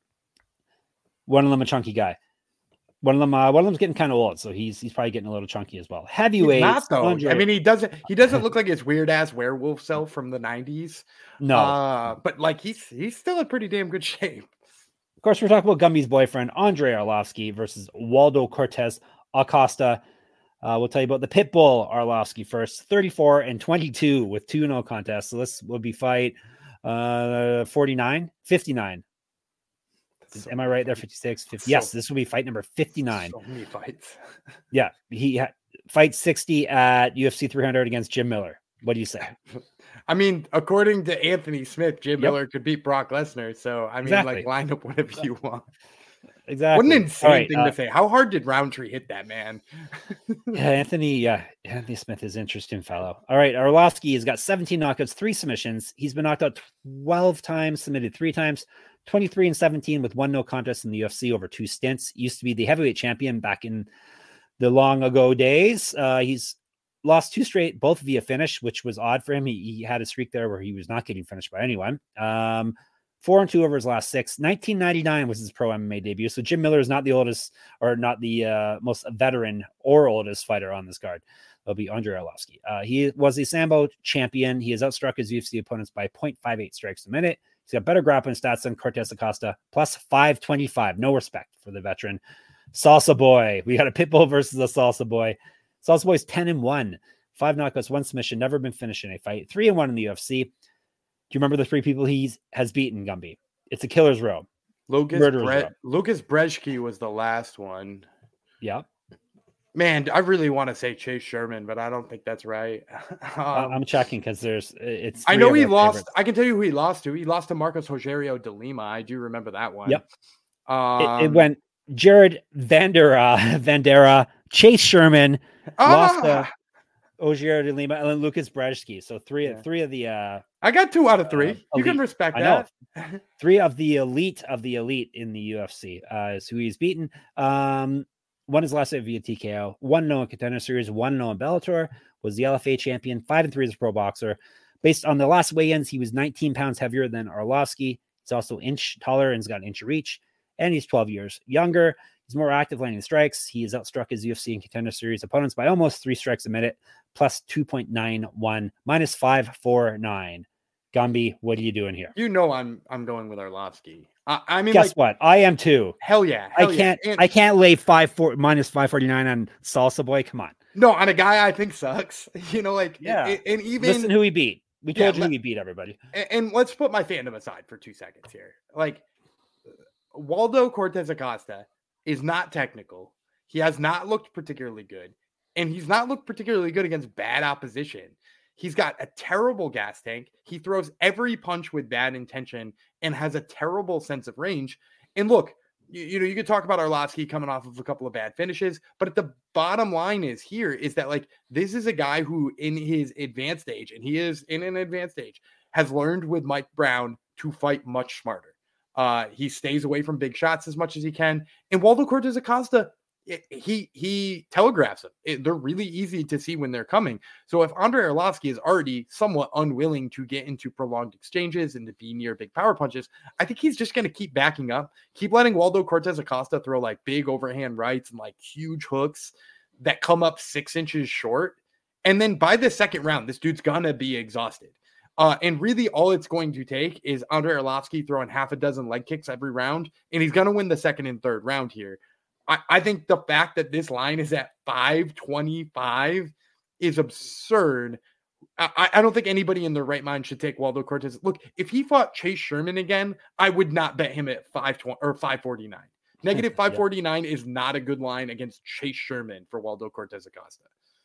One of them a chunky guy. One of them, uh, one of them's getting kind of old, so he's he's probably getting a little chunky as well. Heavyweight, He's not though. Andre- I mean, he doesn't. He doesn't look like his weird ass werewolf self from the nineties. no. uh, but like he's he's still in pretty damn good shape. Of course, we're talking about Gumby's boyfriend, Andre Arlovsky versus Waldo Cortez Acosta. Uh, we'll tell you about the Pitbull Arlovsky first, thirty-four and twenty-two with two no contests. So this will be fight uh, forty-nine, fifty-nine. So Am I right there? fifty-six, fifty. So- Yes, this will be fight number fifty-nine. So many fights. Yeah, he ha- fight sixty at U F C three hundred against Jim Miller. What do you say? I mean, according to Anthony Smith, Jim Yep. Miller could beat Brock Lesnar. So I mean, Exactly. like line up whatever you want. exactly. What an insane right, thing uh, to say. How hard did Roundtree hit that man? yeah, Anthony, yeah, Anthony Smith is an interesting fellow. All right, Arlovsky has got seventeen knockouts, three submissions. He's been knocked out twelve times, submitted three times, twenty-three and seventeen with one no contest in the U F C over two stints. He used to be the heavyweight champion back in the long ago days. Uh, he's lost two straight, both via finish, which was odd for him. He, he had a streak there where he was not getting finished by anyone. Um, four and two over his last six. nineteen ninety-nine was his pro M M A debut. So Jim Miller is not the oldest or not the uh, most veteran or oldest fighter on this card. It'll be Andrei Arlovsky. Uh, he was a Sambo champion. He has outstruck his U F C opponents by zero point five eight strikes a minute. He's got better grappling stats than Cortez Acosta, plus five twenty-five. No respect for the veteran. Salsa Boy. We got a Pitbull versus a Salsa Boy. Salsa Boy's ten and one. Five knockouts, one submission, never been finished in a fight. Three and one in the U F C. Do you remember the three people he has beaten, Gumby? It's a killer's row. Lucas, Murderer's Bre- row. Lucas Brzezinski was the last one. Yeah. Man, I really want to say Chase Sherman, but I don't think that's right. um, I'm checking because there's it's. I three know of he our lost. favorites. I can tell you who he lost to. He lost to Marcos Rogerio de Lima. I do remember that one. Yep. Um, It, it went Jared Vandera, Vandera, Chase Sherman, lost to ah, Ogier de Lima, and then Lucas Brzezinski. So three, Yeah. three of the uh, I got two out of three. Uh, you can elite. respect I know. that. three of the elite of the elite in the U F C uh, is who he's beaten. Um, one is last night via T K O, one no in Contender Series, one no in Bellator, was the L F A champion, five and three as a pro boxer. Based on the last weigh-ins, he was nineteen pounds heavier than Arlovsky. He's also an inch taller and has got an inch of reach, and he's twelve years younger. He's more active landing strikes. He has outstruck his U F C and Contender Series opponents by almost three strikes a minute, plus two point nine one, minus five forty-nine. Gumby, what are you doing here? You know I'm I'm going with Arlovsky. I, I mean, Guess like, what? I am too. hell yeah. I hell yeah. can't. And- I can't lay five four minus five forty nine on Salsa Boy. Come on. no, on a guy I think sucks. You know, like Yeah. and, and even Listen who he beat. We Yeah, told you let- who he beat. Everybody. and, and let's put my fandom aside for two seconds here. Like Waldo Cortez Acosta is not technical. He has not looked particularly good, and he's not looked particularly good against bad opposition. He's got a terrible gas tank. He throws every punch with bad intention and has a terrible sense of range. And look, you, you know, you could talk about Arlovsky coming off of a couple of bad finishes, but at the bottom line is here is that like this is a guy who in his advanced age, and he is in an advanced age, has learned with Mike Brown to fight much smarter. Uh, he stays away from big shots as much as he can. And Waldo Cortez Acosta, it, he he telegraphs them. It, they're really easy to see when they're coming. So if Andrei Arlovsky is already somewhat unwilling to get into prolonged exchanges and to be near big power punches, I think he's just going to keep backing up, keep letting Waldo Cortez Acosta throw like big overhand rights and like huge hooks that come up six inches short. And then by the second round, this dude's going to be exhausted. Uh, and really all it's going to take is Andrei Arlovsky throwing half a dozen leg kicks every round, and he's going to win the second and third round here. I, I think the fact that this line is at five twenty-five is absurd. I, I don't think anybody in their right mind should take Waldo Cortez. Look, if he fought Chase Sherman again, I would not bet him at five twenty or five forty-nine. Negative five forty-nine yeah. is not a good line against Chase Sherman for Waldo Cortez Acosta.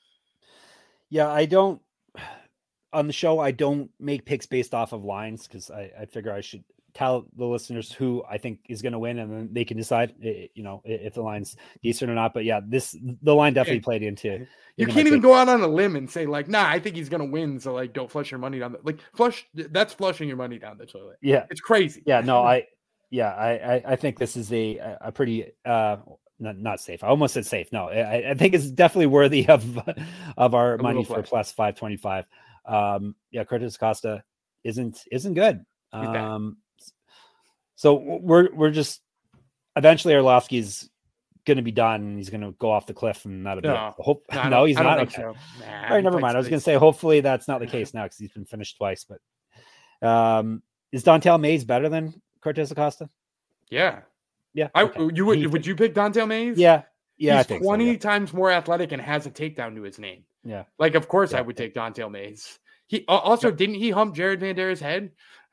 Yeah, I don't. On the show, I don't make picks based off of lines because I, I figure I should tell the listeners who I think is going to win, and then they can decide, you know, if the line's decent or not. But yeah, this the line definitely played into. You can't even go out on a limb and say like, "Nah, I think he's going to win." So like, don't flush your money down the like flush. That's flushing your money down the toilet. Yeah, it's crazy. Yeah, no, I yeah, I I, I think this is a a pretty uh not, not safe. I almost said safe. No, I, I think it's definitely worthy of of our A money little for flush. plus five twenty five. Um, yeah, Cortez Acosta isn't isn't good. Um, so we're we're just eventually Arlovsky's going to be done. And he's going to go off the cliff, and that'll be No, it. Hope, no, no, he's I don't not. think Okay. so. Nah, All right, never like, mind. I was going to say hopefully that's not the case now because he's been finished twice. But um, is Dontel Mays better than Cortez Acosta? Yeah, yeah. I okay. you would He- would you pick Dontel Mays? Yeah, yeah. he's I think so, twenty yeah. times more athletic and has a takedown to his name. Yeah. Like, of course, Yeah. I would take Dontel Mays. He al- also didn't he hump Jared Van Der's head?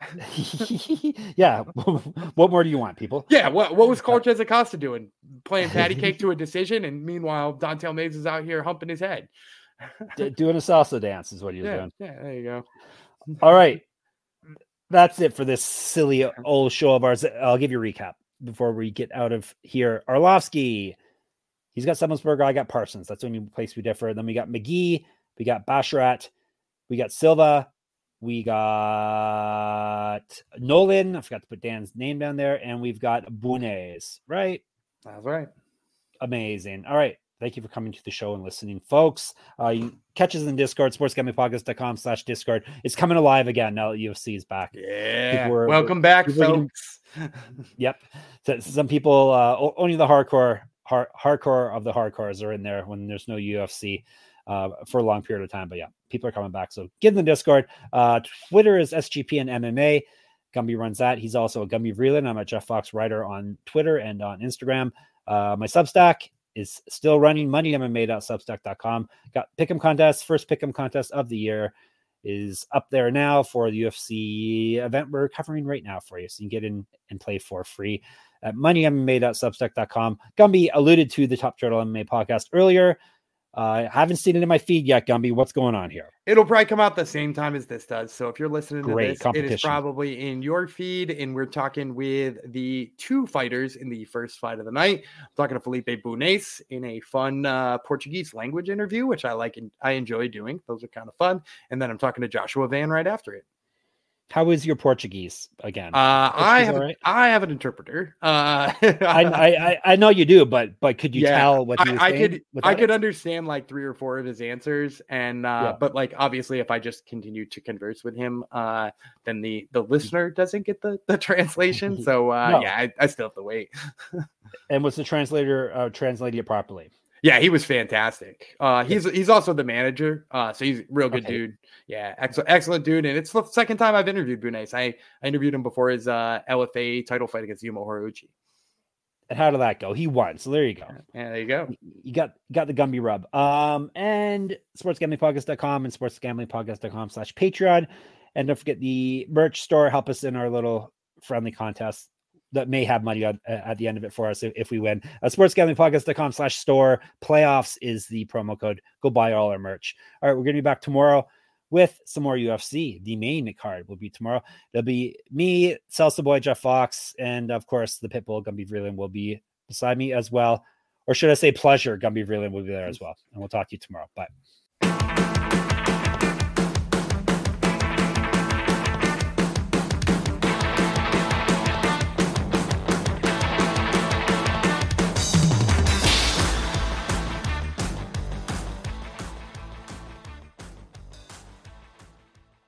yeah. What more do you want, people? Yeah. What what was Cortez Acosta doing? Playing patty cake to a decision, and meanwhile Dontel Mays is out here humping his head. D- doing a salsa dance is what he was Yeah, doing. yeah. There you go. All right. That's it for this silly old show of ours. I'll give you a recap. before we get out of here. Arlovsky, he's got Semmelsberger. I got Parsons. That's the only place we differ. Then we got McGee. We got Basharat. We got Silva. We got Nolan. I forgot to put Dan's name down there. And we've got Bunes, right? That's right. Amazing. All right. Thank you for coming to the show and listening, folks. Uh, you catch us in Discord, sportsgamblingpodcast.com slash Discord. It's coming alive again now that U F C is back. Yeah. Were, Welcome back, folks. Getting, yep. So some people, uh, only the hardcore, hard, hardcore of the hardcores are in there when there's no U F C uh, for a long period of time. But yeah, people are coming back. So get in the Discord. Uh, Twitter is S G P N M M A. Gumby runs that. He's also a Gumby Vreeland. I'm a Jeff Fox writer on Twitter and on Instagram. Uh, my Substack is still running, money M M A dot substack dot com. Got pick'em contest, first pick'em contest of the year is up there now for the U F C event we're covering right now for you. So you can get in and play for free at money M M A dot substack dot com. Gumby alluded to the Top Turtle M M A podcast earlier. I uh, haven't seen it in my feed yet, Gumby. What's going on here? It'll probably come out the same time as this does. So if you're listening Great to this, it is probably in your feed. And we're talking with the two fighters in the first fight of the night. I'm talking to Felipe Bunes in a fun uh, Portuguese language interview, which I like and I enjoy doing. Those are kind of fun. And then I'm talking to Joshua Van right after it. How is your Portuguese again? Uh, I have right? I have an interpreter. Uh, I, I I know you do, but but could you yeah, tell what he was I, I saying could I could understand like three or four of his answers, and uh, yeah. but like obviously if I just continue to converse with him, uh, then the the listener doesn't get the the translation. So uh, no. yeah, I, I still have to wait. And was the translator uh, translating it properly? Yeah, he was fantastic. Uh, he's he's also the manager, uh, so he's a real good okay. dude. Yeah, excellent, excellent dude. And it's the second time I've interviewed Bunes. I, I interviewed him before his uh, L F A title fight against Yuma Horiguchi. And how did that go? He won, so there you go. Yeah, there you go. You got got the Gumby rub. Um, and sports gambling podcast dot com and sports gambling podcast dot com slash Patreon. And don't forget the merch store. Help us in our little friendly contest that may have money on, uh, at the end of it for us if, if we win. Uh, sports gambling podcast dot com slash store. Playoffs is the promo code. Go buy all our merch. All right, we're going to be back tomorrow with some more U F C. The main card will be tomorrow. There'll be me, Salsa Boy, Jeff Fox, and of course the Pitbull, Gumby Vreeland, will be beside me as well. Or should I say pleasure, Gumby Vreeland will be there as well. And we'll talk to you tomorrow. Bye.